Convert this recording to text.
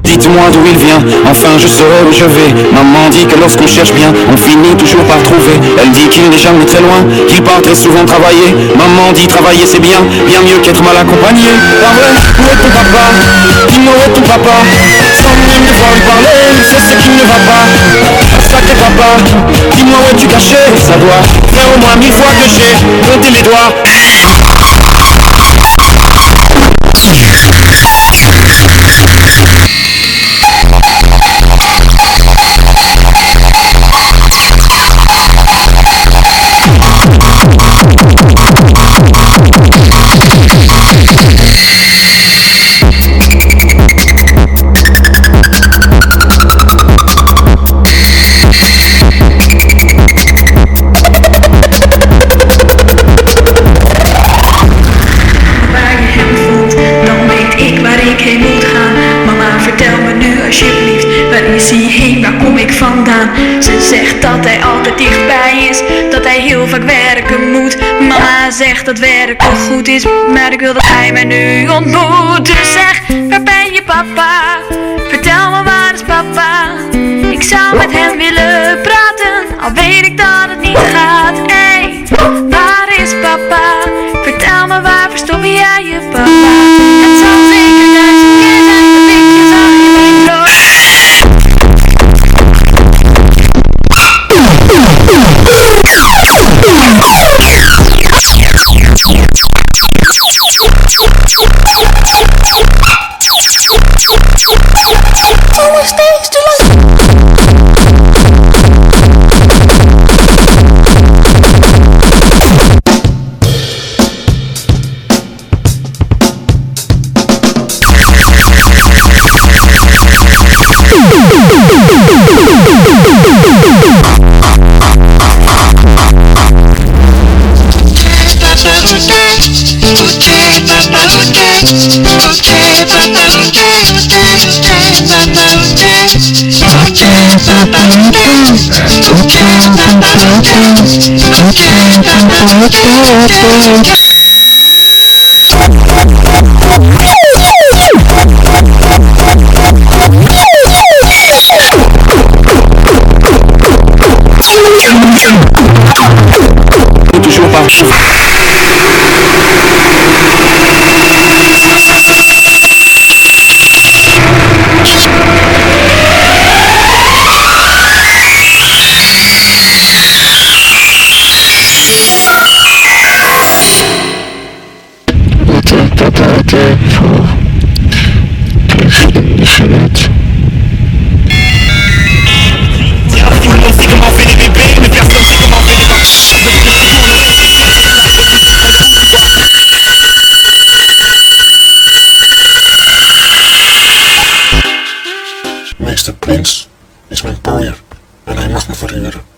Dites-moi d'où il vient, enfin je saurai où je vais. Maman dit que lorsqu'on cherche bien, on finit toujours par trouver. Elle dit qu'il n'est jamais très loin, qu'il part très souvent travailler. Maman dit travailler c'est bien, bien mieux qu'être mal accompagné. Pas vrai, où est ton papa? Dis-moi où est ton papa? Sans même devoir lui parler, c'est ce qui ne va pas. Sacré papa, dis-moi où es-tu caché? Ça doit faire au moins 1000 fois que j'ai compté les doigts. Ze zegt dat hij altijd dichtbij is, dat hij heel vaak werken moet. Mama zegt dat werken goed is, maar ik wil dat hij mij nu ontmoet. Dus zeg, waar ben je papa? Vertel me waar is papa? Ik zou met hem willen praten, al weet ik dat het niet gaat. Hey, waar is papa? Vertel me waar verstop jij je papa? Het zal zeker 1000 keer zijn dat ik je zag in mijn droom. Toujours par Meester Prins is mijn pooier en hij mag me verhuren.